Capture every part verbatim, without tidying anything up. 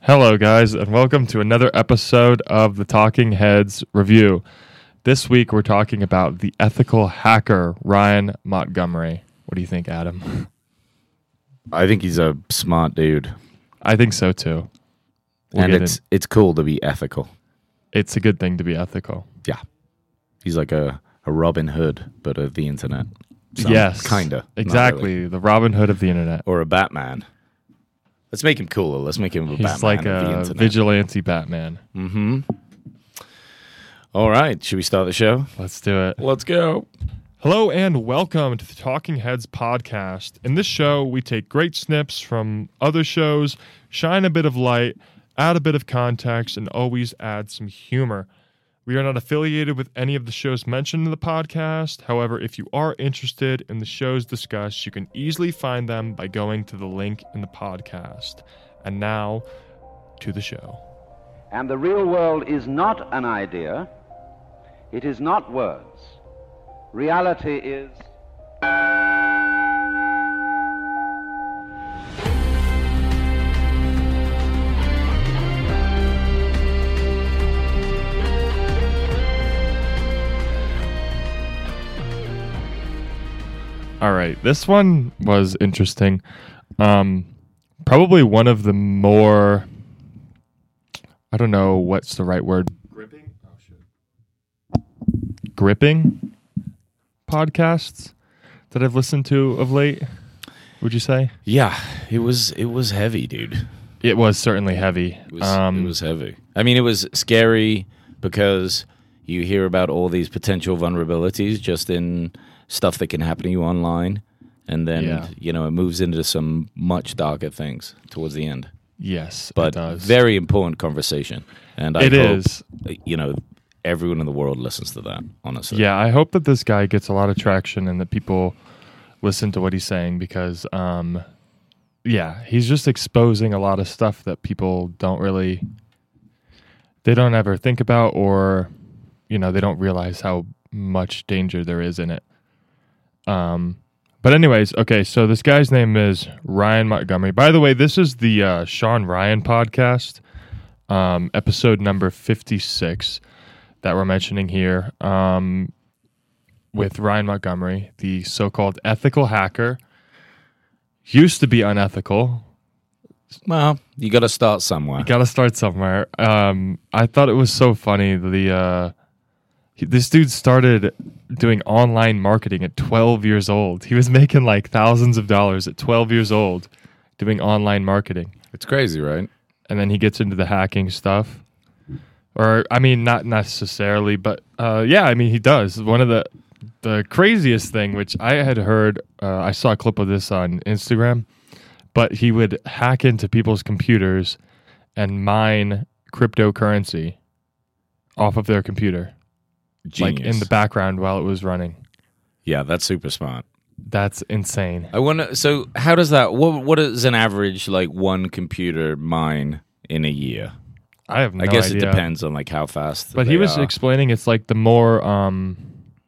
Hello, guys, and welcome to another episode of the Talking Heads Review. This week, we're talking about the ethical hacker, Ryan Montgomery. What do you think, Adam? I think he's a smart dude. I think so, too. We'll and it's in. it's cool to be ethical. It's a good thing to be ethical. Yeah. He's like a, a Robin Hood, but of the internet. Some, yes. Kinda. Exactly. Really. The Robin Hood of the internet. Or a Batman. Let's make him cooler. Let's make him a He's Batman like of the a internet. vigilante Batman. Mm-hmm. All right. Should we start the show? Let's do it. Let's go. Hello and welcome to the Talking Heads podcast. In this show, we take great snips from other shows, shine a bit of light, add a bit of context, and always add some humor. We are not affiliated with any of the shows mentioned in the podcast. However, if you are interested in the shows discussed, you can easily find them by going to the link in the podcast. And now, to the show. And the real world is not an idea. It is not words. Reality is... All right, this one was interesting. Um, probably one of the more, I don't know what's the right word. Gripping? Oh, shit. Gripping podcasts that I've listened to of late, would you say? Yeah, it was it was heavy, dude. It was certainly heavy. It was, um, it was heavy. I mean, it was scary because you hear about all these potential vulnerabilities just in stuff that can happen to you online, and then yeah. you know it moves into some much darker things towards the end. Yes, but it does. Very important conversation, and I it hope, is. You know, everyone in the world listens to that. Honestly, yeah, I hope that this guy gets a lot of traction and that people listen to what he's saying because, um, yeah, he's just exposing a lot of stuff that people don't really, they don't ever think about, or you know, they don't realize how much danger there is in it. Um, but anyways, okay, so this guy's name is Ryan Montgomery. By the way, this is the uh, Sean Ryan podcast, um, episode number fifty-six that we're mentioning here, um, with Ryan Montgomery, the so-called ethical hacker. Used to be unethical. Well, you got to start somewhere. You got to start somewhere. Um, I thought it was so funny, the... Uh, This dude started doing online marketing at twelve years old. He was making like thousands of dollars at twelve years old doing online marketing. It's crazy, right? And then he gets into the hacking stuff. Or, I mean, not necessarily, but uh, yeah, I mean, he does. One of the the craziest thing, which I had heard, uh, I saw a clip of this on Instagram, but he would hack into people's computers and mine cryptocurrency off of their computer. Genius. Like in the background while it was running. Yeah, that's super smart. That's insane. I wonder. So, how does that? What What is an average like one computer mine in a year? I have no I guess idea. it depends on like how fast. But they he was are. explaining it's like the more, um,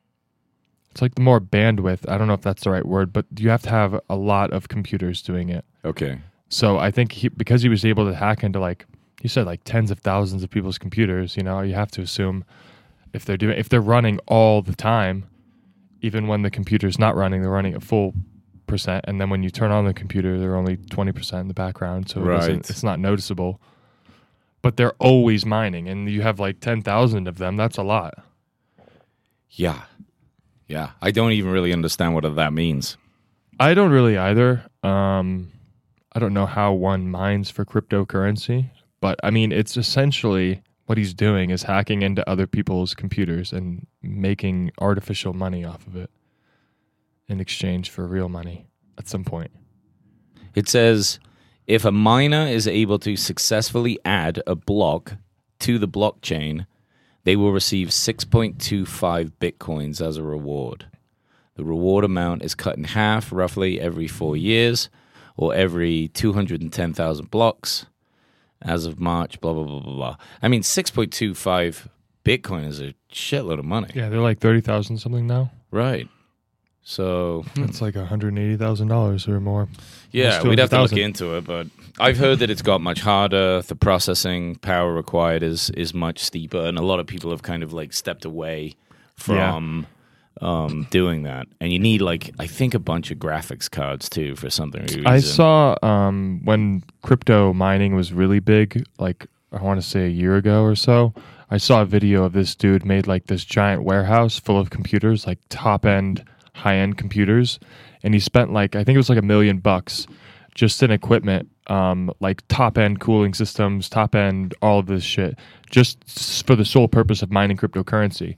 it's like the more bandwidth. I don't know if that's the right word, but you have to have a lot of computers doing it. Okay. So I think he, because he was able to hack into like he said like tens of thousands of people's computers. You know, you have to assume. If they're doing, if they're running all the time, even when the computer's not running, they're running at full percent, and then when you turn on the computer, they're only twenty percent in the background, so it right. doesn't, it's not noticeable. But they're always mining, and you have like ten thousand of them. That's a lot. Yeah, yeah. I don't even really understand what that means. I don't really either. Um, I don't know how one mines for cryptocurrency, but I mean, it's essentially. What he's doing is hacking into other people's computers and making artificial money off of it in exchange for real money at some point. It says, if a miner is able to successfully add a block to the blockchain, they will receive six point two five bitcoins as a reward. The reward amount is cut in half roughly every four years or every two hundred ten thousand blocks. As of March, blah, blah, blah, blah, blah. I mean, six point two five Bitcoin is a shitload of money. Yeah, they're like thirty thousand something now. Right. So That's like one hundred eighty thousand dollars or more. yeah, Almost we'd have to look two hundred thousand. into it, but I've heard that it's got much harder. The processing power required is is much steeper, and a lot of people have kind of like stepped away from um, doing that. And you need like I think a bunch of graphics cards too for something reason. I saw um, when crypto mining was really big, like I want to say a year ago or so, I saw a video of this dude made like this giant warehouse full of computers, like top end, high end computers. And he spent like, I think it was like a million bucks just in equipment, um, like top end cooling systems, top end, all of this shit, just s- for the sole purpose of mining cryptocurrency.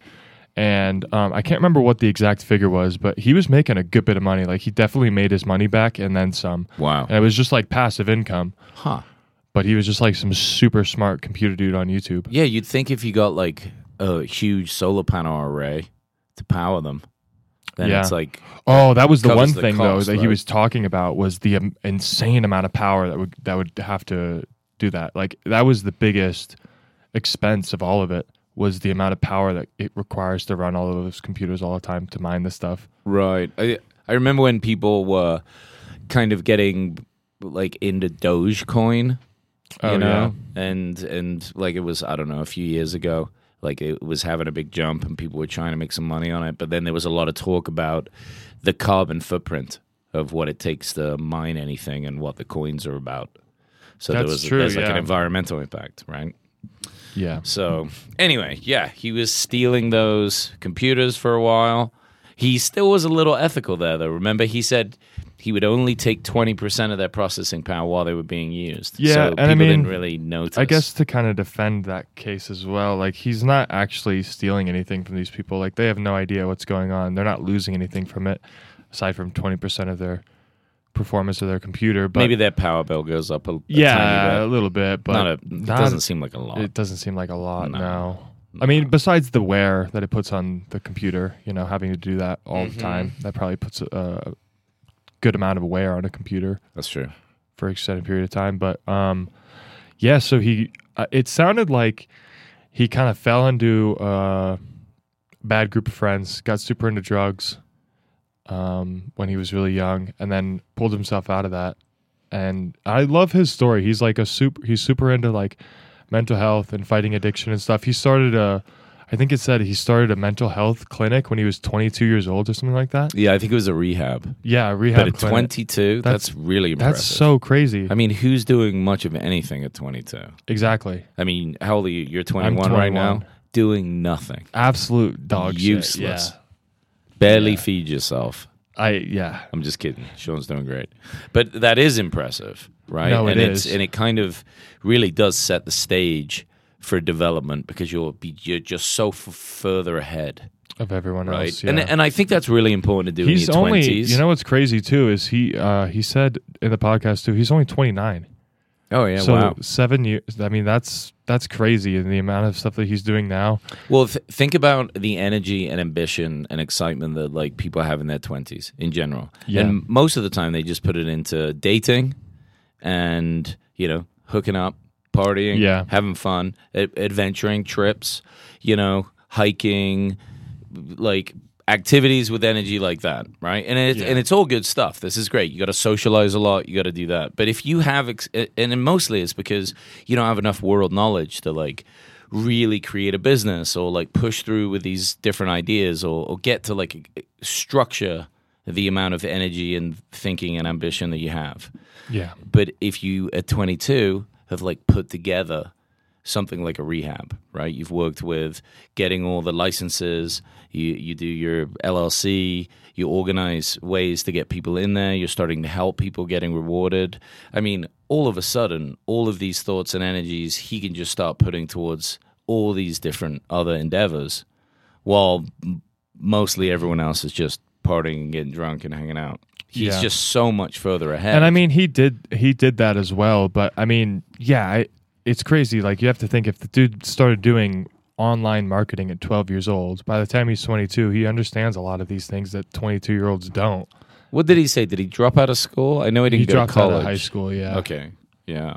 And um, I can't remember what the exact figure was, but he was making a good bit of money. Like he definitely made his money back and then some. Wow. And it was just like passive income. Huh. But he was just like some super smart computer dude on YouTube. Yeah, you'd think if you got like a huge solar panel array to power them, then Yeah. it's like Oh, that was the Covers one the thing cost, though that he right? was talking about was the um, insane amount of power that would that would have to do that. Like that was the biggest expense of all of it was the amount of power that it requires to run all of those computers all the time to mine this stuff. right. I I remember when people were kind of getting like into Dogecoin, you Oh, know, and and like it was I don't know a few years ago, like it was having a big jump and people were trying to make some money on it. But then there was a lot of talk about the carbon footprint of what it takes to mine anything and what the coins are about. So there That's was true, there's like yeah. an environmental impact, right? Yeah. So anyway, yeah, he was stealing those computers for a while. He still was a little ethical there, though. Remember, he said he would only take twenty percent of their processing power while they were being used. Yeah, so and people I mean, didn't really notice. I guess to kind of defend that case as well, like he's not actually stealing anything from these people. Like they have no idea what's going on. They're not losing anything from it aside from twenty percent of their performance of their computer. But maybe their power bill goes up a, a yeah, tiny a bit. little bit, but Not a, it not- doesn't seem like a lot. It doesn't seem like a lot. No. No. I mean, besides the wear that it puts on the computer, you know, having to do that all Mm-hmm. the time, that probably puts a, a good amount of wear on a computer That's true. for an extended period of time. But um, yeah, so he, uh, it sounded like he kind of fell into a bad group of friends, got super into drugs um, when he was really young, and then pulled himself out of that. And I love his story. He's like a super, he's super into like mental health and fighting addiction and stuff. He started a, I think it said he started a mental health clinic when he was twenty-two years old or something like that. Yeah, I think it was a rehab. Yeah, a rehab But at clinic. twenty-two, that's, That's- really impressive. That's so crazy. I mean, who's doing much of anything at twenty-two? Exactly. I mean, how old are you? You're twenty-one right now? twenty-one. Doing nothing. Absolute dog shit. Useless. Yeah. Barely Yeah. feed yourself. I yeah. I'm just kidding. Sean's doing great. But that is impressive, right? No, it and it's is. and it kind of really does set the stage for development because you'll be you're just so f- further ahead, Of everyone right? else. Yeah. And and I think that's really important to do he's in your only twenties. you know what's crazy too is he uh he said in the podcast too, he's only twenty-nine. oh yeah, so wow. seven years I mean that's that's crazy in the amount of stuff that he's doing now. Well, th- think about the energy and ambition and excitement that like people have in their twenties in general. Yeah. And most of the time they just put it into dating and, you know, hooking up, partying, Yeah. having fun, ad- adventuring, trips, you know, hiking, like activities with energy like that, right? And it, Yeah. and it's all good stuff. This is great. You got to socialize a lot. You got to do that. But if you have, ex- and then mostly it's because you don't have enough world knowledge to like really create a business or like push through with these different ideas or, or get to like structure the amount of energy and thinking and ambition that you have. Yeah. But if you at twenty-two have like put together something like a rehab, right? You've worked with getting all the licenses, you you do your L L C, you organize ways to get people in there, you're starting to help people getting rewarded. I mean, all of a sudden, all of these thoughts and energies he can just start putting towards all these different other endeavors while m- mostly everyone else is just partying and getting drunk and hanging out. He's Yeah. just so much further ahead. And I mean he did he did that as well, but I mean, yeah, I, it's crazy. Like you have to think if the dude started doing online marketing at twelve years old, by the time he's twenty-two, he understands a lot of these things that twenty-two-year-olds don't. What did he say? Did he drop out of school? I know he didn't He go to dropped out college. of high school, yeah. Okay. Yeah.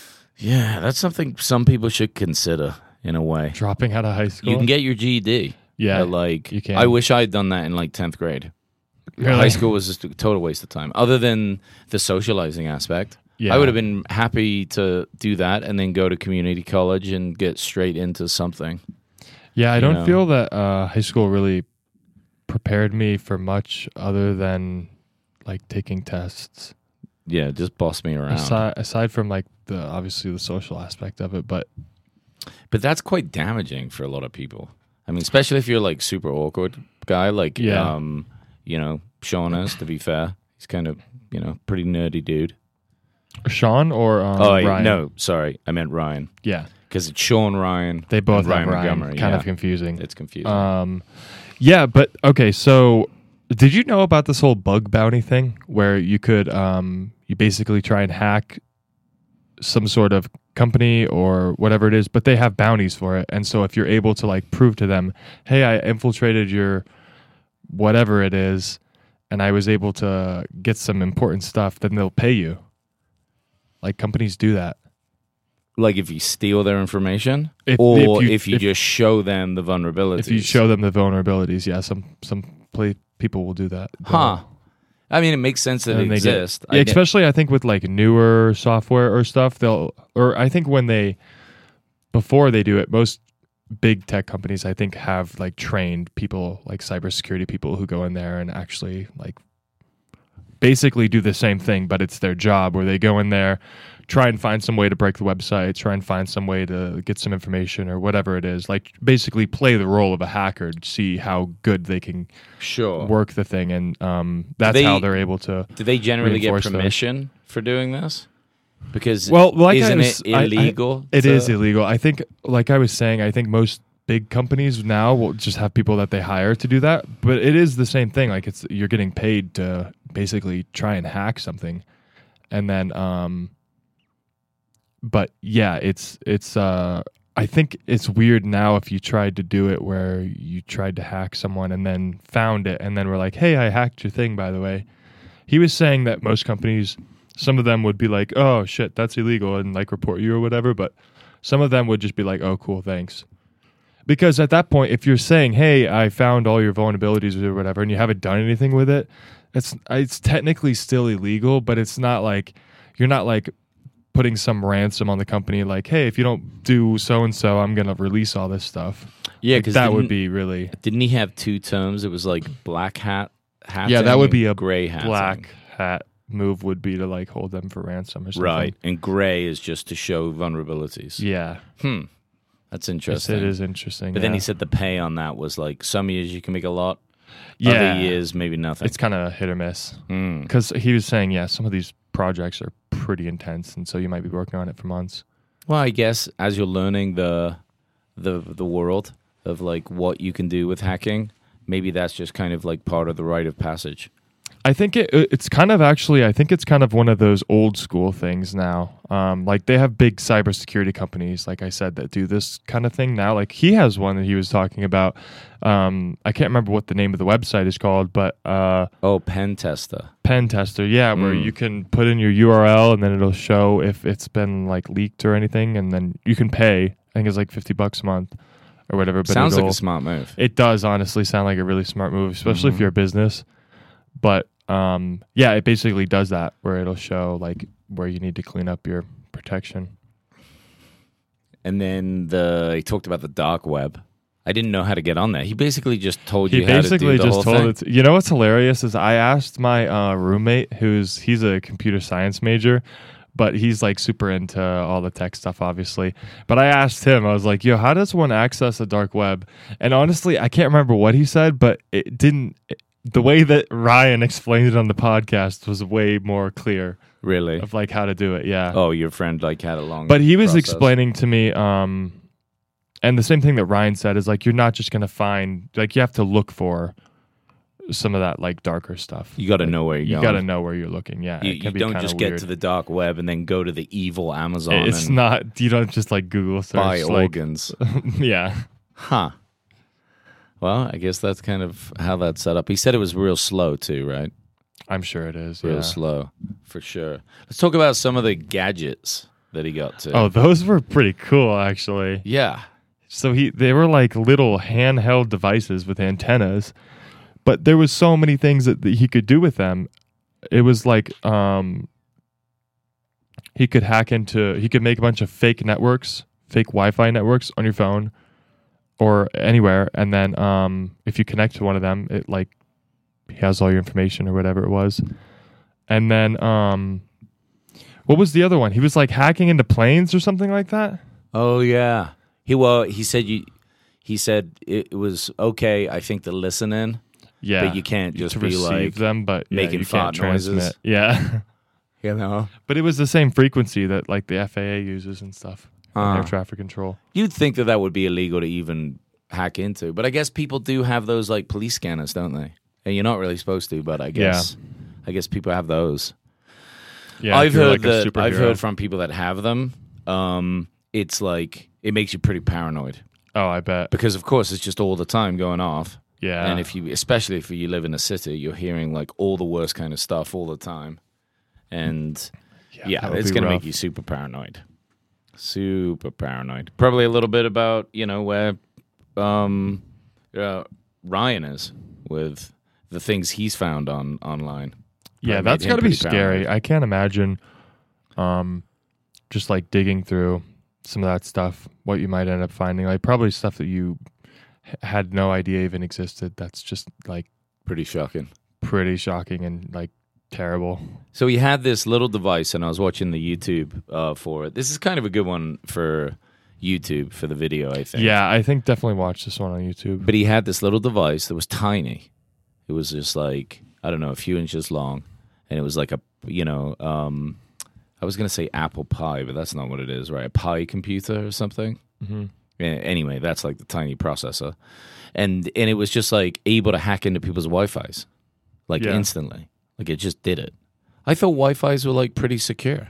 Yeah, that's something some people should consider in a way. Dropping out of high school. You can get your G E D. Yeah, But, like, you can. I wish I had done that in like tenth grade. Really? High school was just a total waste of time. Other than the socializing aspect, Yeah. I would have been happy to do that and then go to community college and get straight into something. Yeah, I you don't know. feel that uh, high school really prepared me for much other than like taking tests. Yeah, just boss me around. Aside, aside from like the obviously the social aspect of it, but But that's quite damaging for a lot of people. I mean, especially if you're like super awkward guy, like Yeah. um, you know, Sean is. To be fair, he's kind of you know pretty nerdy dude. Sean or um, oh wait, Ryan? no, sorry, I meant Ryan Yeah, because it's Sean Ryan. they both and have Ryan. Montgomery. Kind yeah. of confusing. It's confusing. Um, yeah, but okay. So, did you know about this whole bug bounty thing, where you could um, you basically try and hack some sort of company or whatever it is, but they have bounties for it, and so if you're able to like prove to them, hey, I infiltrated your whatever it is, and I was able to get some important stuff, then they'll pay you. Like companies do that. like if you steal their information, If- or if you- if you if- just show them the vulnerabilities. If you show them the vulnerabilities, yeah, some some play, people will do that. huh? I mean, it makes sense that And it they get- exists. Yeah, I get- especially I think with like newer software or stuff, they'll or I think when they before they do it, most big tech companies I think have like trained people like cybersecurity people who go in there and actually like basically do the same thing, but it's their job where they go in there, try and find some way to break the website, try and find some way to get some information or whatever it is. Like basically play the role of a hacker to see how good they can sure. work the thing, and um, that's they- how they're able to. Do they generally get reinforce those. permission for doing this? Because Well, like I isn't was- it I- I- illegal? It to- is illegal. I think, like I was saying, I think most big companies now will just have people that they hire to do that. But it is the same thing. Like it's you're getting paid to basically try and hack something, and then, um, but yeah, it's it's. Uh, I think it's weird now if you tried to do it where you tried to hack someone and then found it and then were like, "Hey, I hacked your thing." By the way, he was saying that most companies. Some of them would be like, "Oh shit, that's illegal," and like report you or whatever. But some of them would just be like, "Oh, cool, thanks." Because at that point, if you're saying, "Hey, I found all your vulnerabilities or whatever," and you haven't done anything with it, it's it's technically still illegal. But it's not like you're not like putting some ransom on the company, like, "Hey, if you don't do so and so, I'm gonna release all this stuff." Yeah, Like, because that would be really Didn't he have two terms? It was like black hat, hat. yeah, that would be a gray hat. black hat move would be to like hold them for ransom or something. Right, and gray is just to show vulnerabilities. Yeah. Hmm, that's Yes, interesting. it is interesting. But then yeah. he said the pay on that was like some years you can make a lot, yeah, other years maybe nothing. it's kind of hit or miss. Hmm. Because he was saying, yeah, some of these projects are pretty intense, and so you might be working on it for months. Well, I guess as you're learning the the the world of like what you can do with hacking, maybe that's just kind of like part of the rite of passage. I think it it's kind of actually, I think it's kind of one of those old school things now. Um, like they have big cybersecurity companies, like I said, that do this kind of thing now. Like he has one that he was talking about. Um, I can't remember what the name of the website is called, but uh, Oh, pen tester. Pen Tester, yeah, where Mm. you can put in your U R L and then it'll show if it's been like leaked or anything, and then you can pay. I think it's like fifty bucks a month or whatever. But Sounds like it'll- a smart move. It does honestly sound like a really smart move, especially Mhm. if you're a business. But um, yeah, it basically does that where it'll show like where you need to clean up your protection. And then the he talked about the dark web. I didn't know how to get on there. He basically just told He you how to do basically the just whole told thing. it. To, you know what's hilarious is I asked my uh, roommate, who's he's a computer science major, but he's like super into all the tech stuff, obviously. But I asked him, I was like, "Yo, how does one access the dark web?" And honestly, I can't remember what he said, but it didn't. It, the way that Ryan explained it on the podcast was way more clear Really? of like how to do it. Yeah. Oh, your friend like had a long. But he was process. explaining to me, um, and the same thing that Ryan said is like you're not just gonna find like you have to look for some of that like darker stuff. You got to Like, know where you're you going. got to know where you're looking. Yeah, You, it can you be don't kinda just weird. get to the dark web and then go to the evil Amazon It's and not. You don't just like Google search. buy like, organs. yeah, Huh. Well, I guess that's kind of how that's set up. He said it was real slow too, right? I'm sure it is. Real Yeah. slow, for sure. Let's talk about some of the gadgets that he got to. Oh, those were pretty cool, actually. yeah. So he they were like little handheld devices with antennas, but there was so many things that, that he could do with them. It was like um, he could hack into he could make a bunch of fake networks, fake Wi-Fi networks on your phone or anywhere, and then um, if you connect to one of them, it like he has all your information or whatever it was. And then um, what was the other one? He was like hacking into planes or something like that. Oh yeah. He well he said you he said it, it was okay, I think, to listen in. Yeah, but you can't just to be receive like them, but yeah, making you fart can't transmit. noises. Yeah, You know, but it was the same frequency that like the F A A uses and stuff. Uh. Air traffic control. you'd think that that would be illegal to even hack into, but I guess people do have those like police scanners, don't they? And you're not really supposed to, but I guess I guess people have those. Yeah, I've if you're heard like a that. I've superhero. heard from people that have them. Um, it's like it makes you pretty paranoid Oh, I bet. because, of course, it's just all the time going off. Yeah, And if you, especially if you live in a city, you're hearing like all the worst kind of stuff all the time, and yeah, that would it's be gonna rough. make you super paranoid, super paranoid. Probably a little bit about you know where um, uh, Ryan is with the things he's found on online. yeah, Probably made that's him got to be pretty scary. paranoid. I can't imagine, um, just like digging through some of that stuff. What you might end up finding, like probably stuff that you h- had no idea even existed. That's just like Pretty shocking. pretty shocking and like terrible. So he had this little device, and I was watching the YouTube uh, for it. This is kind of a good one for YouTube for the video, I think. Yeah, I think definitely watch this one on YouTube. But he had this little device that was tiny. It was just like, I don't know, a few inches long. And it was like a, you know, um, I was going to say apple pie, but that's not what it is, right? A pie computer or something. Mm-hmm. Anyway, that's like the tiny processor. And and it was just like able to hack into people's Wi-Fis, like Yeah. instantly. Like it just did it. I thought Wi-Fis were like pretty secure.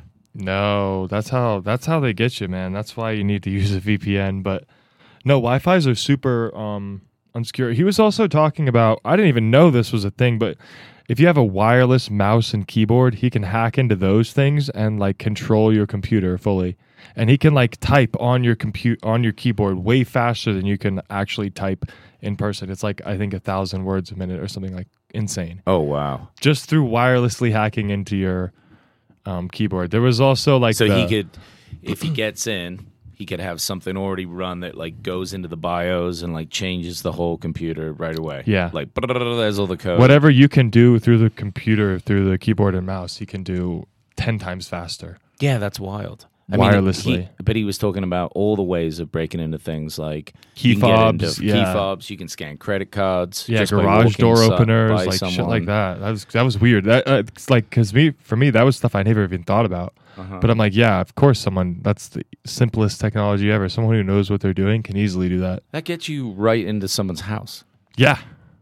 No, that's how that's how they get you, man. That's why you need to use a V P N. But no, Wi-Fi's are super um, unsecure. He was also talking about, I didn't even know this was a thing, but if you have a wireless mouse and keyboard, he can hack into those things and like control your computer fully. And he can like type on your compute on your keyboard way faster than you can actually type in person. It's like I think a thousand words a minute or something, like insane. Oh, wow. Just through wirelessly hacking into your um, keyboard. There was also like So the- he could, if he gets in, he could have something already run that like goes into the BIOS and like changes the whole computer right away. Yeah. Like, there's all the code. whatever you can do through the computer, through the keyboard and mouse, he can do ten times faster. Yeah, that's wild. I Wirelessly. Mean, he, but he was talking about all the ways of breaking into things like Key you can get into fobs, key yeah. fobs, you can scan credit cards, Yeah, just by garage walking door so- openers, by like shit someone. like that. That was that was weird. That uh, it's like because me for me that was stuff I never even thought about. Uh-huh. But I'm like, yeah, of course, someone that's the simplest technology ever. Someone who knows what they're doing can easily do that. That gets you right into someone's house. Yeah,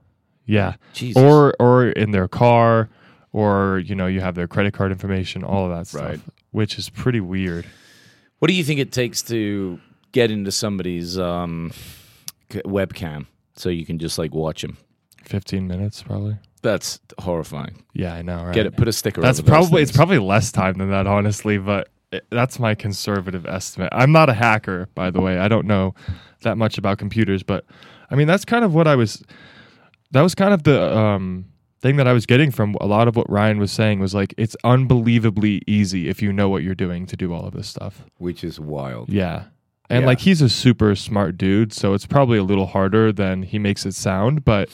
yeah. Jesus. Or or in their car, or you know, you have their credit card information, all of that stuff, Right. which is pretty weird. What do you think it takes to get into somebody's um, c- webcam so you can just like watch them? Fifteen minutes, probably. That's horrifying. Yeah, I know. Right? Get it. Put a sticker. That's over those probably it's things. probably less time than that, honestly. But it, that's my conservative estimate. I'm not a hacker, by the way. I don't know that much about computers, but I mean that's kind of what I was. That was kind of the um, thing that I was getting from a lot of what Ryan was saying was like it's unbelievably easy if you know what you're doing to do all of this stuff. which is wild. Yeah. And Yeah. like he's a super smart dude, so it's probably a little harder than he makes it sound, but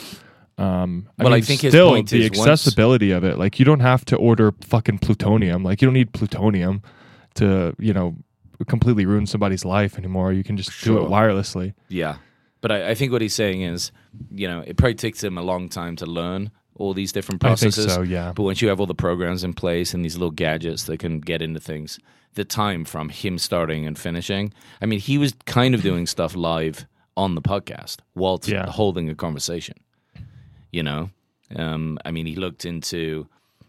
um I Well, I mean, think his still point the is once- accessibility of it. Like you don't have to order fucking plutonium. Like you don't need plutonium to, you know, completely ruin somebody's life anymore. You can just do Sure. it wirelessly. Yeah. But I, I think what he's saying is, you know, it probably takes him a long time to learn all these different I think processes. so, yeah. But once you have all the programs in place and these little gadgets that can get into things, the time from him starting and finishing, I mean, he was kind of doing stuff live on the podcast while t- Yeah. holding a conversation. You know, um, I mean, he looked into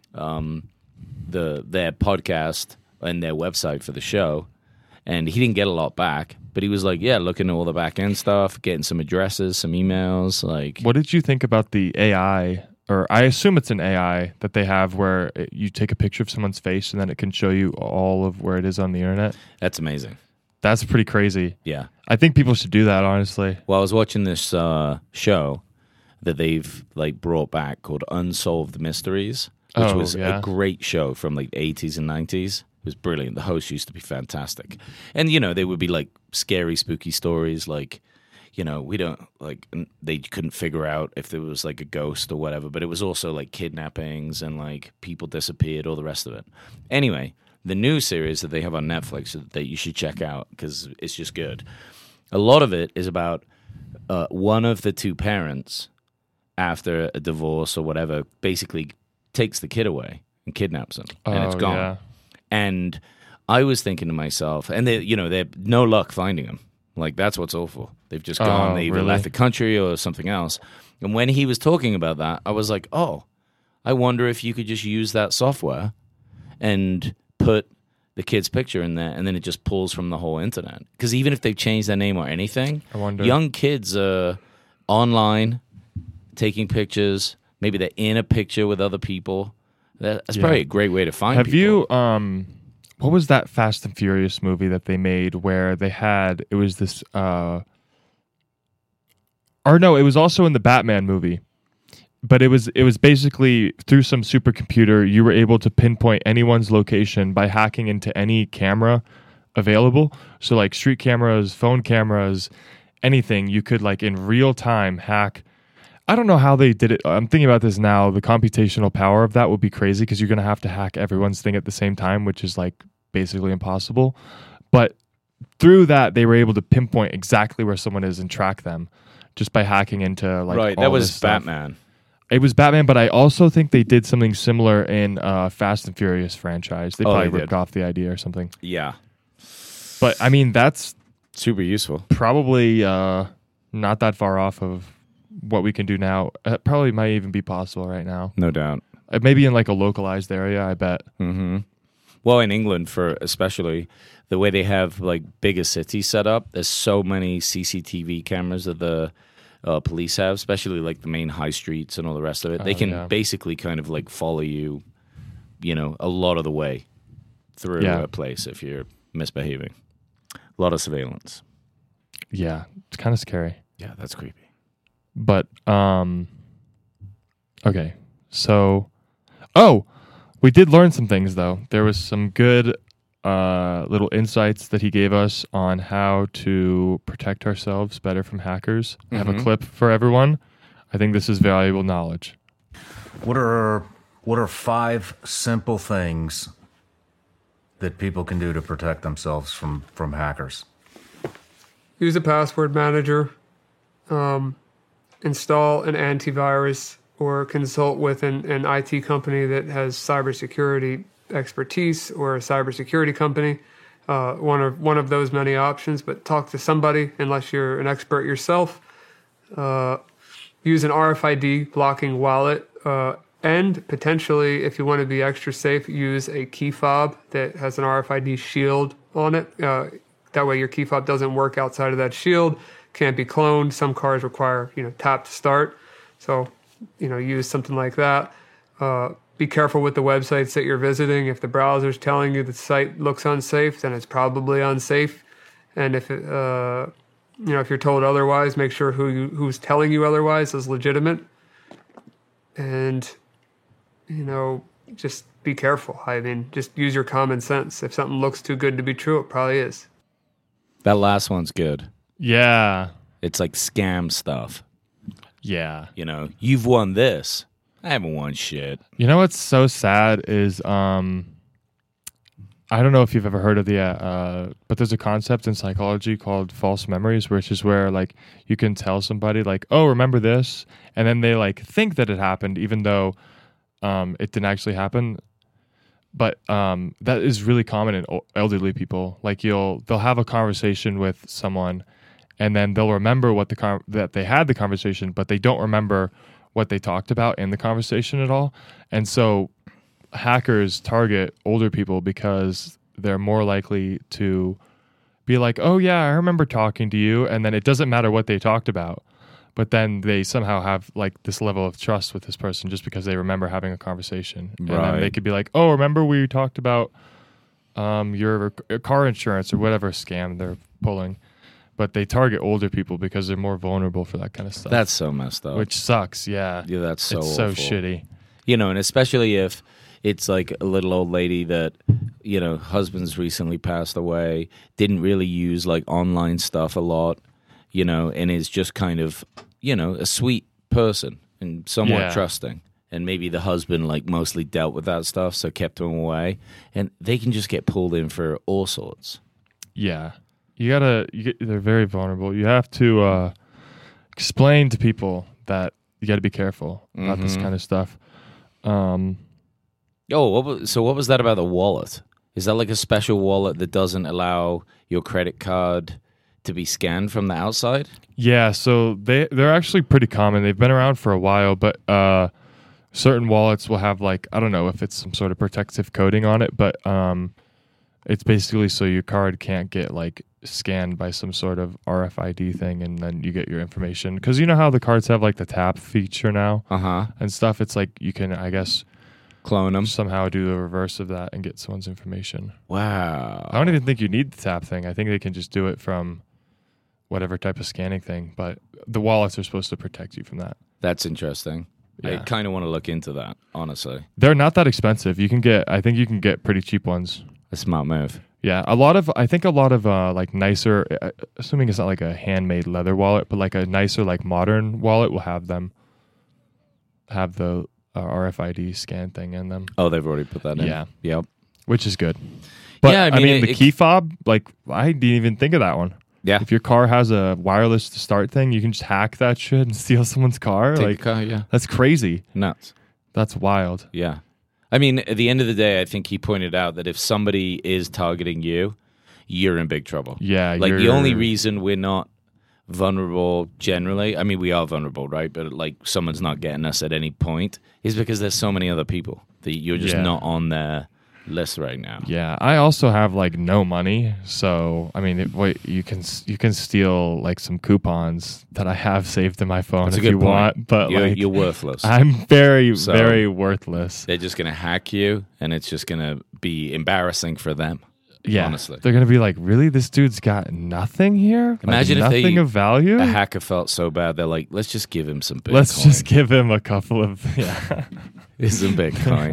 um, the their podcast and their website for the show, and he didn't get a lot back. But he was like, yeah, looking at all the back end stuff, getting some addresses, some emails, like. What did you think about the A I, or I assume it's an A I that they have where it, you take a picture of someone's face and then it can show you all of where it is on the internet? That's amazing. That's pretty crazy. Yeah. I think people should do that, honestly. Well, I was watching this uh, show that they've like brought back called Unsolved Mysteries, which Oh, was yeah. a great show from like the eighties and nineties. It was brilliant. The host used to be fantastic. And, you know, they would be like scary, spooky stories like, you know, we don't like, they couldn't figure out if there was like a ghost or whatever, but it was also like kidnappings and like people disappeared, all the rest of it. Anyway, the new series that they have on Netflix that you should check out because it's just good. A lot of it is about uh, one of the two parents after a divorce or whatever basically takes the kid away and kidnaps him, and it's Oh, gone. yeah. And I was thinking to myself, and they, you know, they have no luck finding him. Like, that's what's awful. They've just gone. Oh, They either really? left the country or something else. And when he was talking about that, I was like, oh, I wonder if you could just use that software and put the kid's picture in there, and then it just pulls from the whole internet. Because even if they've changed their name or anything, I wonder. young kids are online taking pictures. Maybe they're in a picture with other people. That- That's Yeah. probably a great way to find Have people. you um what was that Fast and Furious movie that they made where they had it was this uh or no, it was also in the Batman movie. But it was it was basically through some supercomputer you were able to pinpoint anyone's location by hacking into any camera available. So like street cameras, phone cameras, anything you could like in real time hack. I don't know how they did it. I'm thinking about this now. The computational power of that would be crazy because you're going to have to hack everyone's thing at the same time, which is like basically impossible. But through that, they were able to pinpoint exactly where someone is and track them just by hacking into like right, all that was this stuff. Batman. It was Batman, but I also think they did something similar in uh, Fast and Furious franchise. They Oh, probably they ripped did. off the idea or something. Yeah, But I mean, that's super useful. probably uh, not that far off of what we can do now. It probably might even be possible right now. No doubt. Uh, Maybe in like a localized area, I bet. hmm Well, in England, for especially the way they have like bigger cities set up, there's so many C C T V cameras that the uh, police have, especially like the main high streets and all the rest of it. They Oh, can yeah. basically kind of like follow you, you know, a lot of the way through Yeah. a place if you're misbehaving. A lot of surveillance. Yeah, it's kind of scary. Yeah, that's creepy. But um, okay, so oh, we did learn some things though. There was some good uh, little insights that he gave us on how to protect ourselves better from hackers. I have a Mhm. clip for everyone. I think this is valuable knowledge. What are what are five simple things that people can do to protect themselves from from hackers? Use a password manager, um, install an antivirus, or consult with an, an I T company that has cybersecurity expertise or a cybersecurity company. Uh, one of one of those many options, but talk to somebody unless you're an expert yourself. Uh, use an R F I D blocking wallet, uh, and potentially, if you want to be extra safe, use a key fob that has an R F I D shield on it. Uh, that way, your key fob doesn't work outside of that shield. Can't be cloned. Some cars require, you know, tap to start. So, you know, use something like that. Uh, be careful with the websites that you're visiting. If the browser's telling you the site looks unsafe, then it's probably unsafe. And if it, uh, you know, if you're told otherwise, make sure who you, who's telling you otherwise is legitimate. And, you know, just be careful. I mean, just use your common sense. If something looks too good to be true, it probably is. That last one's good. Yeah, It's like scam stuff. yeah. You know, you've won this. I haven't won shit. You know what's so sad is um, I don't know if you've ever heard of the uh, uh, but there's a concept in psychology called false memories, which is where like you can tell somebody like, oh, remember this, and then they like think that it happened even though um, it didn't actually happen. But um, that is really common in o- elderly people. Like you'll they'll have a conversation with someone, and then they'll remember what the con- that they had the conversation, but they don't remember what they talked about in the conversation at all. And so hackers target older people because they're more likely to be like, oh yeah, I remember talking to you. And then it doesn't matter what they talked about, but then they somehow have like this level of trust with this person just because they remember having a conversation. And then Right. they could be like, oh, remember we talked about um, your car insurance or whatever scam they're pulling. But they target older people because they're more vulnerable for that kind of stuff. That's so messed up. Which sucks, yeah. Yeah, that's so It's so awful. shitty. You know, and especially if it's like a little old lady that, you know, husband's recently passed away, didn't really use like online stuff a lot, you know, and is just kind of, you know, a sweet person and somewhat Yeah. trusting. And maybe the husband like mostly dealt with that stuff, so kept him away. And they can just get pulled in for all sorts. Yeah. You gotta, you get, they're very vulnerable. You have to uh, explain to people that you gotta be careful about this Mhm. kind of stuff. Um, Oh, what was, so what was that about the wallet? Is that like a special wallet that doesn't allow your credit card to be scanned from the outside? yeah, so they, they're actually pretty common. They've been around for a while, but uh, certain wallets will have like, I don't know if it's some sort of protective coating on it, but um, it's basically so your card can't get like scanned by some sort of R F I D thing, and then you get your information. Because you know how the cards have like the tap feature now Uh-huh. and stuff. It's like you can, I guess, Clone them. somehow do the reverse of that and get someone's information. Wow. I don't even think you need the tap thing. I think they can just do it from whatever type of scanning thing. But the wallets are supposed to protect you from that. That's interesting. I Yeah. kind of want to look into that, honestly. They're not that expensive. You can get, I think you can get pretty cheap ones. A smart move. Yeah, a lot of I think a lot of uh, like nicer, uh, assuming it's not like a handmade leather wallet, but like a nicer like modern wallet will have them have the uh, R F I D scan thing in them, Oh, they've already put that in. Yeah. Yep. which is good. But Yeah, I I mean, mean, it- the it- key fob, like I didn't even think of that one. Yeah. If your car has a wireless to start thing, you can just hack that shit and steal someone's car. Take like the car, yeah. that's crazy. Nuts. That's wild. Yeah. I mean, at the end of the day, I think he pointed out that if somebody is targeting you, you're in big trouble. Yeah, Like the you're- only reason we're not vulnerable generally, I mean, we are vulnerable, right? But like someone's not getting us at any point is because there's so many other people that you're just Yeah. not on their list right now. Yeah, I also have like no money, so I mean, it, wait, you can you can steal like some coupons that I have saved in my phone That's a if good you point. want. But You're, like, you're worthless. I'm very So- very worthless. They're just going to hack you, and it's just going to be embarrassing for them. Yeah, honestly. they're gonna be like, really? This dude's got nothing here. Like, Imagine if they- nothing of value. A hacker felt so bad, they're like, let's just give him some Bitcoin. Let's just give him a couple of yeah. some Bitcoin.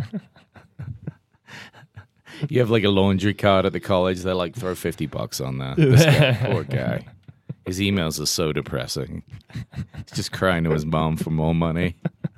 You have like a laundry card at the college, they're like, throw fifty bucks on that. This guy, poor guy. His emails are so depressing. He's just crying to his mom for more money.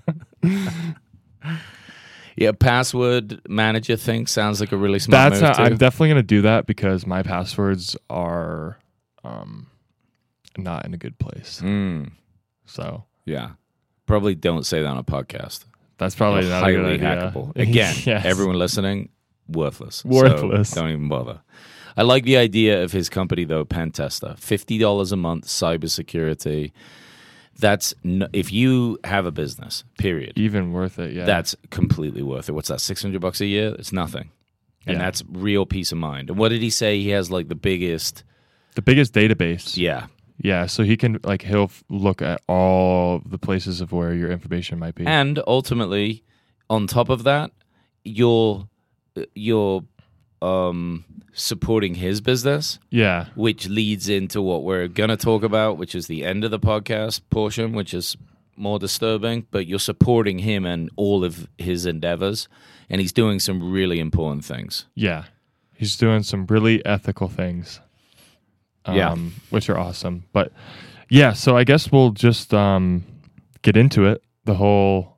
Yeah, password manager thing sounds like a really smart That's move how, too. I'm definitely gonna do that because my passwords are um not in a good place. Mm, So yeah. Probably don't say that on a podcast. that's probably Or not a highly good idea. hackable. Again, Yes. everyone listening, worthless. So Worthless. don't even bother. I like the idea of his company, though, Pentester. fifty dollars a month, cybersecurity. That's n- if you have a business, period. even worth it. Yeah, That's completely worth it. What's that, six hundred bucks a year? It's nothing. And Yeah. that's real peace of mind. And what did he say? He has like the biggest, the biggest database. yeah. Yeah, so he can like he'll f- look at all the places of where your information might be. And ultimately, on top of that, you're, you're um, supporting his business. yeah, Which leads into what we're going to talk about, which is the end of the podcast portion, which is more disturbing, but you're supporting him and all of his endeavors, and he's doing some really important things. yeah, he's doing some really ethical things. Um, Yeah. which are awesome. But yeah, so I guess we'll just um get into it. The whole.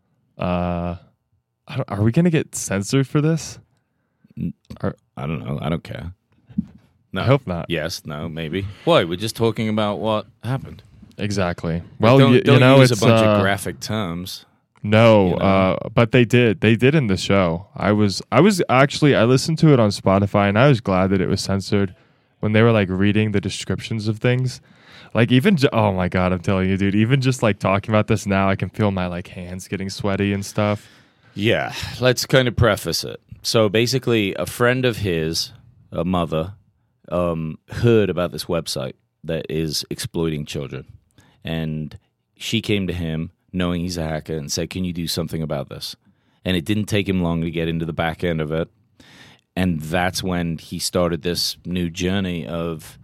Uh, I don't, are we gonna get censored for this? I don't know. I don't care. No. I hope not. Yes, no, maybe. Why? We're just talking about what happened. Exactly. Well, don't, you, don't you know, use it's a bunch uh, of graphic terms. No, you know? uh, but they did. They did in the show. I was, I was actually, I listened to it on Spotify, and I was glad that it was censored when they were like reading the descriptions of things. Like even, ju- oh my god, I'm telling you, dude. Even just like talking about this now, I can feel my like hands getting sweaty and stuff. Yeah, let's kind of preface it. So basically, a friend of his, a mother, um, heard about this website that is exploiting children. And she came to him, knowing he's a hacker, and said, can you do something about this? And it didn't take him long to get into the back end of it. and that's when he started this new journey of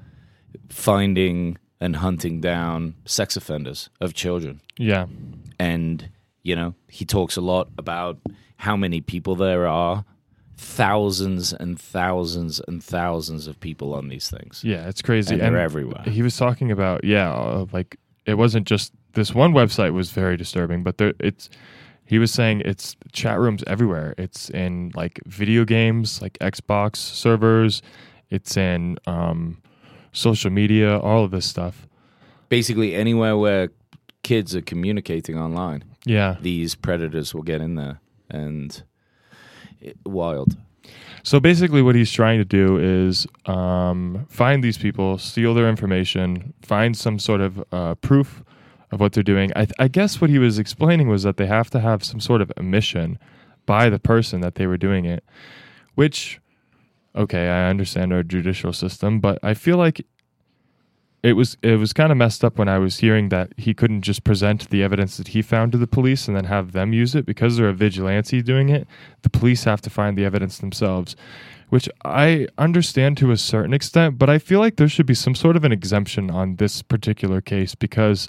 finding and hunting down sex offenders of children. Yeah. And, you know, he talks a lot about how many people there are. Thousands and thousands and thousands of people on these things. Yeah, it's crazy. And they're everywhere. He was talking about, yeah, uh, like it wasn't just this one website was very disturbing, but there it's he was saying it's chat rooms everywhere. It's in like video games, like Xbox servers, it's in um, social media, all of this stuff. Basically anywhere where kids are communicating online. Yeah. These predators will get in there and it, wild. So basically what he's trying to do is um, find these people, steal their information, find some sort of uh, proof of what they're doing. I, th- I guess what he was explaining was that they have to have some sort of admission by the person that they were doing it, which, okay, I understand our judicial system, but I feel like it was it was kind of messed up when I was hearing that he couldn't just present the evidence that he found to the police and then have them use it because they're a vigilante doing it. The police have to find the evidence themselves, which I understand to a certain extent, but I feel like there should be some sort of an exemption on this particular case because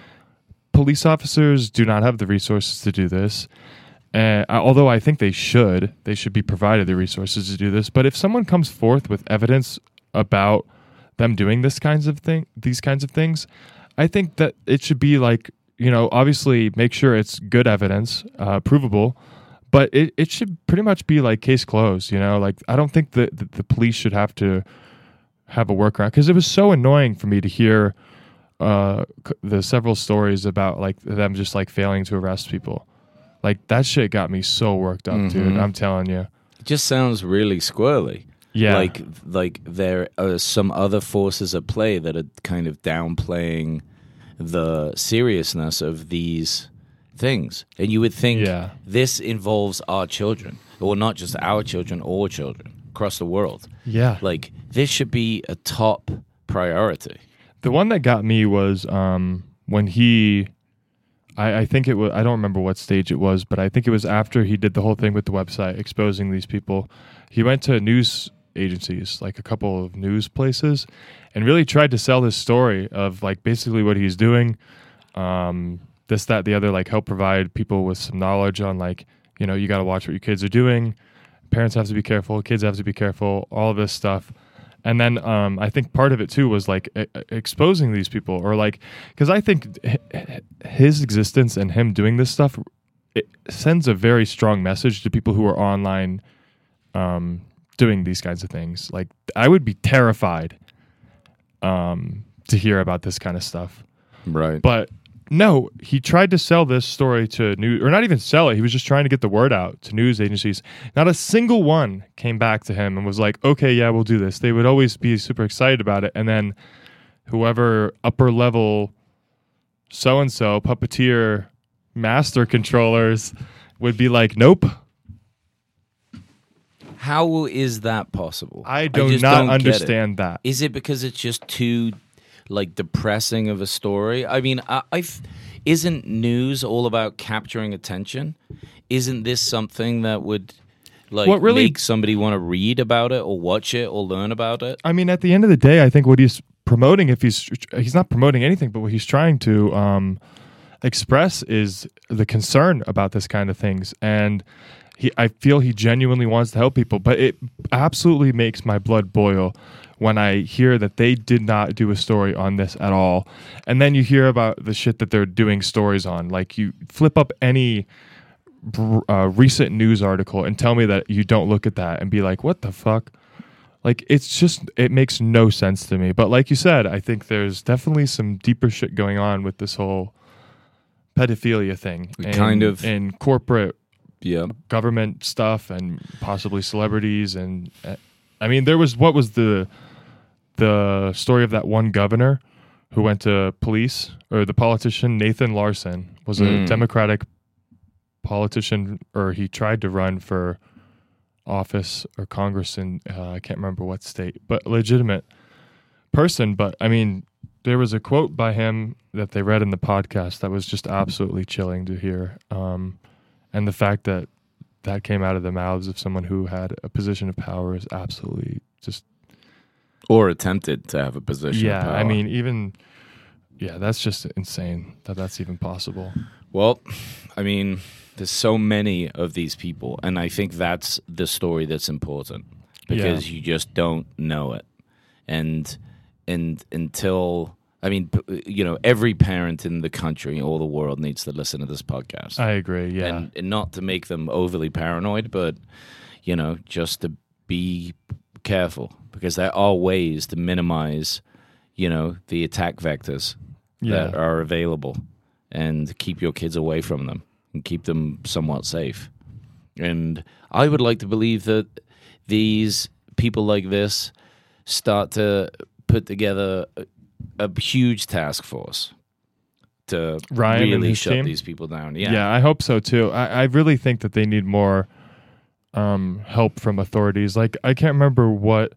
police officers do not have the resources to do this. Uh, although I think they should, they should be provided the resources to do this. But if someone comes forth with evidence about them doing this kinds of thing, these kinds of things, I think that it should be like, you know, obviously make sure it's good evidence, uh, provable, but it, it should pretty much be like case closed, you know, like I don't think that the, the police should have to have a workaround because it was so annoying for me to hear uh, the several stories about like them just like failing to arrest people. Like that shit got me so worked up, mm-hmm. dude. I'm telling you. It just sounds really squirrely. Yeah. Like, like there are some other forces at play that are kind of downplaying the seriousness of these things. And you would think yeah. this involves our children, or not just our children, all children across the world. Yeah. Like, this should be a top priority. The one that got me was um, when he, I, I think it was, I don't remember what stage it was, but I think it was after he did the whole thing with the website exposing these people. He went to news agencies, like a couple of news places, and really tried to sell this story of like basically what he's doing, um, this, that, the other, like help provide people with some knowledge on like, you know, you got to watch what your kids are doing. Parents have to be careful. Kids have to be careful. All of this stuff. And then um, I think part of it too was like e- exposing these people or like, because I think his existence and him doing this stuff, it sends a very strong message to people who are online um, doing these kinds of things. Like I would be terrified um, to hear about this kind of stuff. Right. But no, he tried to sell this story to news, or not even sell it. He was just trying to get the word out to news agencies. Not a single one came back to him and was like, okay, yeah, we'll do this. They would always be super excited about it. And then whoever upper level so-and-so puppeteer master controllers would be like, nope. How is that possible? I do I just not don't understand that. Is it because it's just too like depressing of a story? I mean, I, I've isn't news all about capturing attention? Isn't this something that would like What really- make somebody want to read about it or watch it or learn about it? I mean, at the end of the day, I think what he's promoting, if he's he's not promoting anything, but what he's trying to um, express is the concern about this kind of things. And he, I feel he genuinely wants to help people, but it absolutely makes my blood boil when I hear that they did not do a story on this at all. And then you hear about the shit that they're doing stories on. Like you flip up any uh, recent news article and tell me that you don't look at that and be like, what the fuck? Like, it's just, it makes no sense to me. But like you said, I think there's definitely some deeper shit going on with this whole pedophilia thing. We and, kind of- and corporate Yeah. government stuff and possibly celebrities. And uh, I mean, there was, what was the, the story of that one governor who went to police, or the politician Nathan Larson was a Mm. Democratic politician, or he tried to run for office or Congress in uh, I can't remember what state, but legitimate person. But I mean, there was a quote by him that they read in the podcast that was just absolutely chilling to hear. Um, and the fact that that came out of the mouths of someone who had a position of power is absolutely just Or attempted to have a position yeah. of power. I mean, even yeah, that's just insane that that's even possible. Well, I mean, there's so many of these people, and I think that's the story that's important because Yeah. you just don't know it. And and until I mean, p- you know, every parent in the country, all the world needs to listen to this podcast. I agree. Yeah. And, and not to make them overly paranoid, but you know, just to be careful because there are ways to minimize, you know, the attack vectors that Yeah. are available and keep your kids away from them and keep them somewhat safe. And I would like to believe that these people like this start to put together a, a huge task force to Ryan and really his shut team? these people down. Yeah. Yeah. I hope so too. I, I really think that they need more um, help from authorities. Like I can't remember what.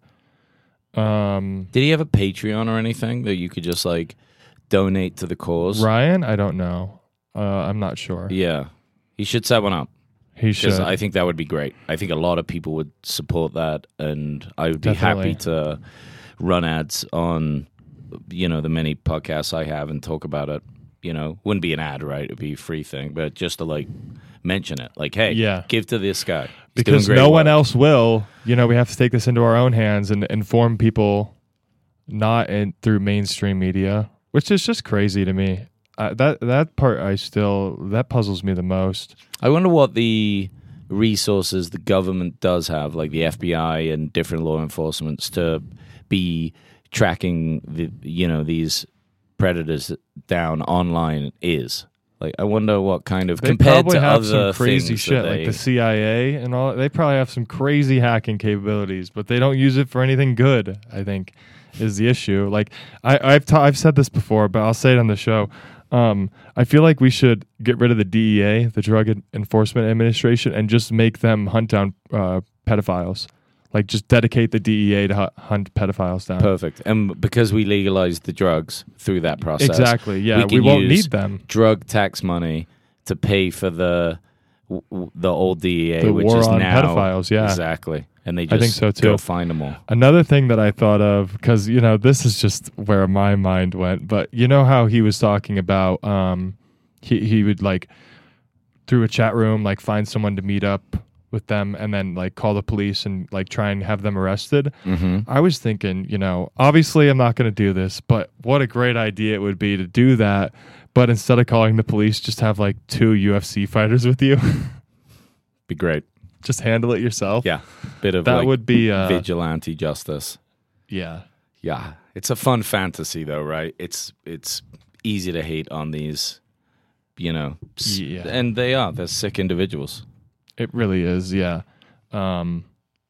Um, Did he have a Patreon or anything that you could just like donate to the cause? Ryan, I don't know. Uh, I'm not sure. Yeah. He should set one up. He should. Because I think that would be great. I think a lot of people would support that, and I would be Definitely. happy to run ads on, you know, the many podcasts I have and talk about it. You know, wouldn't be an ad, right? It'd be a free thing, but just to like mention it, like, hey, Yeah. give to this guy He's because doing great no one work. else will. You know, we have to take this into our own hands and inform people, not in through mainstream media, which is just crazy to me. Uh, that that part, I still that puzzles me the most. I wonder what the resources the government does have, like the F B I and different law enforcements, to be tracking the you know these predators down online is. Like, I wonder what kind of They compared probably to have other some crazy things shit, that like they, the C I A and all. They probably have some crazy hacking capabilities, but they don't use it for anything good. I think is the issue. Like I, I've ta- I've said this before, but I'll say it on the show. Um, I feel like we should get rid of the D E A, the Drug Enforcement Administration, and just make them hunt down uh, pedophiles. Like, just dedicate the D E A to hu- hunt pedophiles down. perfect. And because we legalized the drugs through that process, Exactly. Yeah, we, can won't use need them. drug tax money to pay for the w- w- the old D E A, The which war is on now pedophiles, yeah. exactly. And they I just think so, go too. find them all. Another thing that I thought of, because, you know, this is just where my mind went, but you know how he was talking about um, he, he would, like, through a chat room, like, find someone to meet up with them and then, like, call the police and, like, try and have them arrested. Mm-hmm. I was thinking, you know, obviously I'm not going to do this, but what a great idea it would be to do that. But instead of calling the police, just have, like, two U F C fighters with you. Be great. Just handle it yourself. Yeah, bit of That like would be, uh, vigilante justice. yeah. Yeah, it's a fun fantasy though, right? It's it's easy to hate on these, you know, s- Yeah. and they are they're sick individuals. It really is, yeah. Um,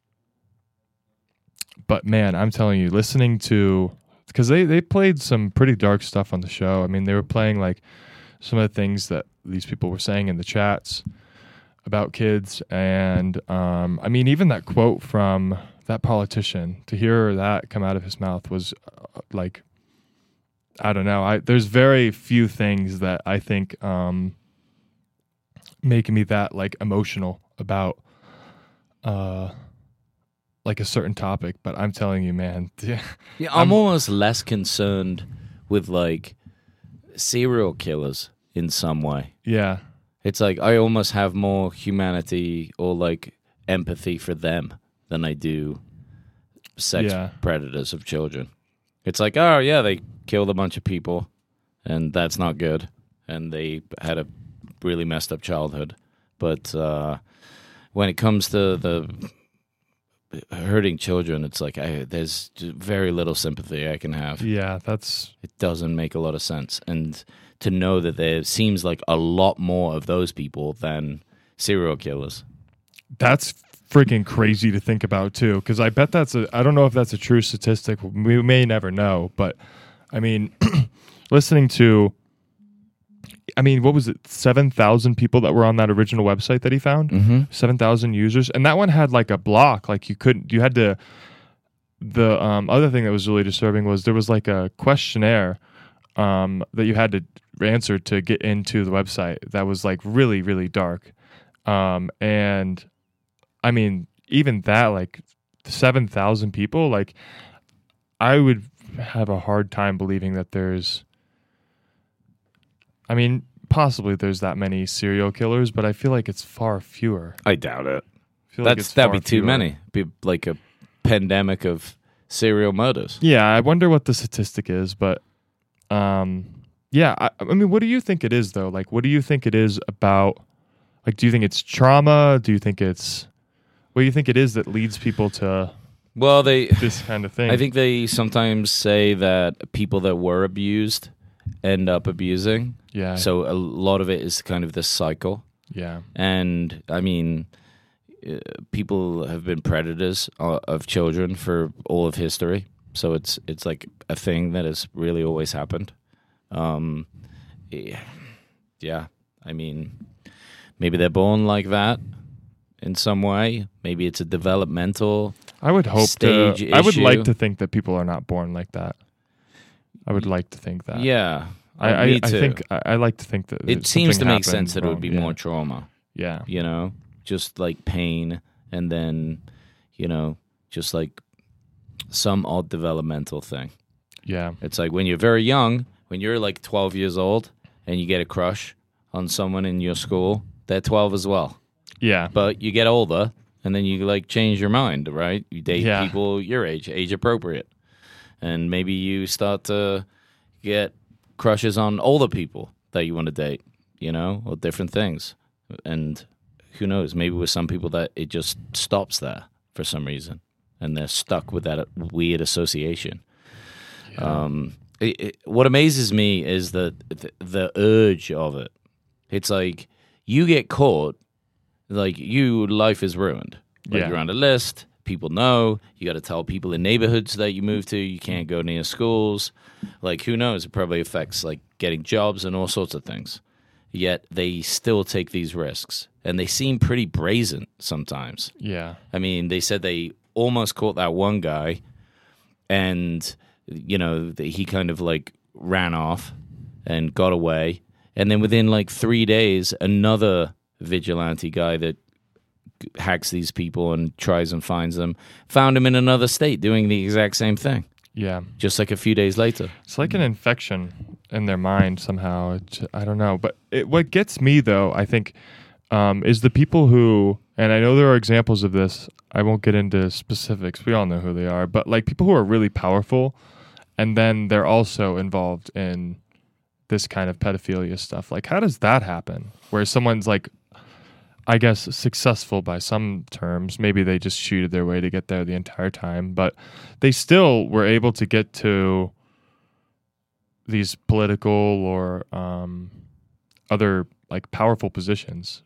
but man, I'm telling you, listening to because they they played some pretty dark stuff on the show. I mean, they were playing like some of the things that these people were saying in the chats about kids, and um, I mean, even that quote from that politician, to hear that come out of his mouth was uh, like, I don't know. I there's very few things that I think um, make me that like emotional about uh, like a certain topic. But I'm telling you, man, Yeah, I'm, I'm- almost less concerned with like serial killers in some way. yeah, It's like I almost have more humanity or like empathy for them than I do sex Yeah. predators of children. It's like, oh yeah, they killed a bunch of people and that's not good. And they had a really messed up childhood. But uh, when it comes to the hurting children, it's like I, there's very little sympathy I can have. yeah. That's It doesn't make a lot of sense. And to know that there seems like a lot more of those people than serial killers. that's freaking crazy to think about too. Because I bet that's a. I don't know if that's a true statistic. We may never know, but I mean, listening to. I mean, what was it? Seven thousand people that were on that original website that he found. Mm-hmm. Seven thousand users, and that one had like a block. Like you couldn't. You had to. The um, other thing that was really disturbing was there was like a questionnaire um, that you had to answer to get into the website. That was like really, really dark. Um, and I mean, even that, like seven thousand people, like I would have a hard time believing that there's, I mean, possibly there's that many serial killers, but I feel like it's far fewer. I doubt it. I feel like That's it's that'd far be too fewer. many. Be like a pandemic of serial murders. Yeah, I wonder what the statistic is, but um, yeah, I, I mean, what do you think it is though? Like, what do you think it is about? Like, do you think it's trauma? Do you think it's what do you think it is that leads people to Well, they. this kind of thing? I think they sometimes say that people that were abused end up abusing. yeah, So a lot of it is kind of this cycle. yeah, And I mean, uh, people have been predators uh, of children for all of history. So it's it's like a thing that has really always happened. Um, yeah, yeah. I mean, maybe they're born like that in some way. Maybe it's a developmental. I would hope stage to. I would issue. like to think that people are not born like that. I would like to think that. Yeah, I, uh, I, me I too. think I, I like to think that It seems to something make happened sense that it would wrong. be yeah. more trauma. Yeah, You know, just like pain, and then, you know, just like some odd developmental thing. yeah, It's like when you're very young, when you're like twelve years old and you get a crush on someone in your school, they're twelve as well. yeah, But you get older and then you like change your mind, right? You date Yeah. people your age, age appropriate. And maybe you start to get crushes on older people that you want to date, you know, or different things. And who knows, maybe with some people that it just stops there for some reason and they're stuck with that weird association. Um, it, it, what amazes me is the, the the urge of it. It's like you get caught, like you life is ruined. Like Yeah. you're on a list, people know. You got to tell people in neighborhoods that you move to. You can't go near schools. Like who knows? It probably affects like getting jobs and all sorts of things. Yet they still take these risks, and they seem pretty brazen sometimes. yeah, I mean, they said they almost caught that one guy, and you know the, he kind of like ran off and got away, and then within like three days, another vigilante guy that hacks these people and tries and finds them found him in another state doing the exact same thing, yeah. just like a few days later. It's like an infection in their mind somehow. It's, I don't know, but it, what gets me though, I think, um, is the people who, and I know there are examples of this. I won't get into specifics. We all know who they are, but like people who are really powerful, and then they're also involved in this kind of pedophilia stuff. Like, how does that happen? Where someone's like, I guess, successful by some terms. Maybe they just cheated their way to get there the entire time, but they still were able to get to these political or um, other like powerful positions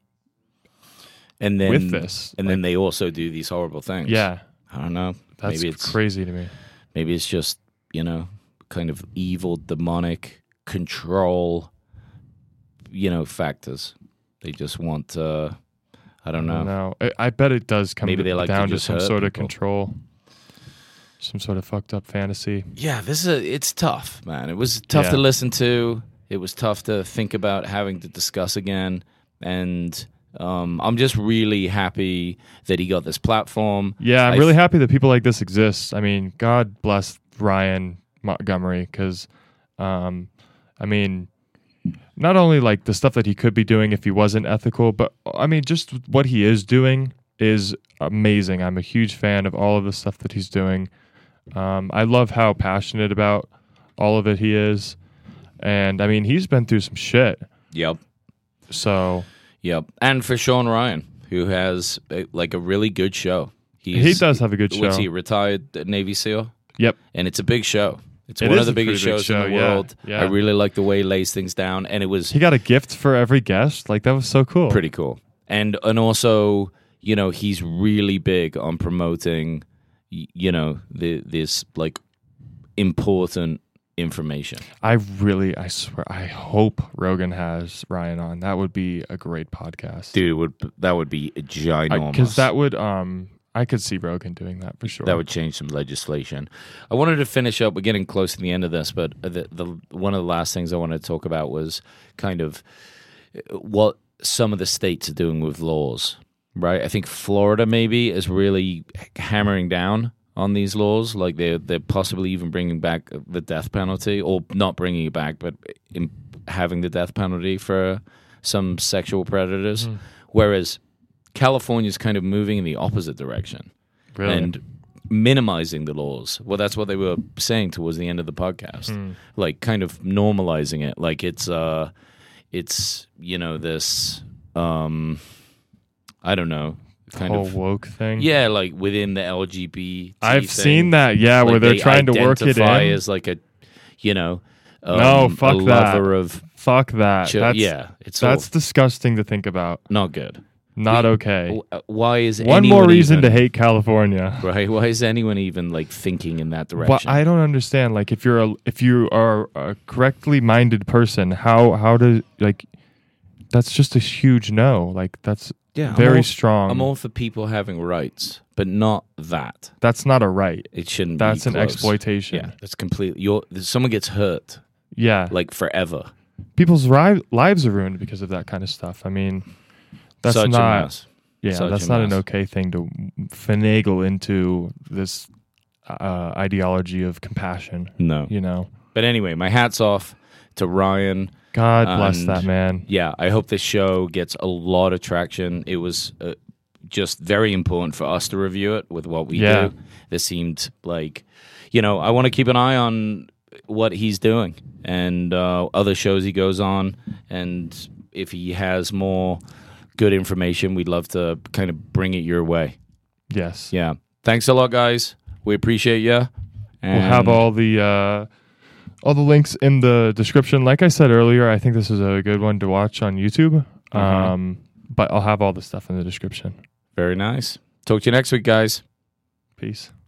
And then with this. and then they also do these horrible things. Yeah, I don't know. that's maybe it's crazy to me. maybe it's just, you know, kind of evil, demonic control, you know, factors. They just want, uh, I don't know. No, I, I bet it does come Maybe they like to down to, just some hurt sort of people. control, some sort of fucked up fantasy. Yeah, this is a, it's tough, man. It was tough Yeah. to listen to. It was tough to think about having to discuss again. And um, I'm just really happy that he got this platform. Yeah, I'm I really f- happy that people like this exist. I mean, God bless Ryan Montgomery, because, um, I mean, not only like the stuff that he could be doing if he wasn't ethical, but I mean, just what he is doing is amazing. I'm a huge fan of all of the stuff that he's doing. Um, I love how passionate about all of it he is. And I mean, he's been through some shit. Yep. So Yep. And for Sean Ryan, who has a, like a really good show. He's, he does have a good show. What's he, retired Navy SEAL? Yep. And it's a big show. It's It one is of the a biggest pretty big shows show, in the yeah, world. yeah. I really like the way he lays things down. And it was He got a gift for every guest. Like, that was so cool. pretty cool. And and also, you know, he's really big on promoting, y- you know, the, this like important information. I really, I swear, I hope Rogan has Ryan on. That would be a great podcast. Dude, would that would be ginormous. Because that would, um, I could see Rogan doing that for sure. That would change some legislation. I wanted to finish up. We're getting close to the end of this, but the, the one of the last things I wanted to talk about was kind of what some of the states are doing with laws, right? I think Florida maybe is really hammering down on these laws. Like they're, they're possibly even bringing back the death penalty, or not bringing it back, but in having the death penalty for some sexual predators. Mm. Whereas California's kind of moving in the opposite direction. Really? And minimizing the laws. Well, that's what they were saying towards the end of the podcast. Mm. Like kind of normalizing it. Like it's, uh, it's you know, this, um, I don't know, kind whole of woke thing. Yeah, like within the L G B T. I've thing. seen that. Yeah, like where they're they trying to work it in as like a, you know, um, no, fuck a that. lover of fuck that. ch- that's, yeah, it's that's all disgusting to think about. not good. Not We- okay. Why is One anyone more reason even, to hate California. right? Why is anyone even like thinking in that direction? Well, I don't understand. Like, if you're a, if you are a correctly minded person, how how does like that's just a huge no. Like that's yeah, I'm very all- strong. I'm all for people having rights, but not that. That's not a right. It shouldn't. That's be an close. exploitation. Yeah, that's completely. You're someone gets hurt Yeah, like forever. people's ri- lives are ruined because of that kind of stuff. I mean, that's Such a not. mess. Yeah, Such that's a not an mess. okay thing to finagle into this uh, ideology of compassion. No. You know, But anyway, my hat's off to Ryan. God bless And- that man. Yeah, I hope this show gets a lot of traction. It was uh, just very important for us to review it with what we Yeah. do. This seemed like, you know, I want to keep an eye on what he's doing and uh, other shows he goes on. And if he has more good information, we'd love to kind of bring it your way. Yes. Yeah. Thanks a lot, guys. We appreciate you. We'll have all the uh, all the links in the description. Like I said earlier, I think this is a good one to watch on YouTube. Uh-huh. Um, but I'll have all the stuff in the description. Very nice. Talk to you next week, guys. Peace.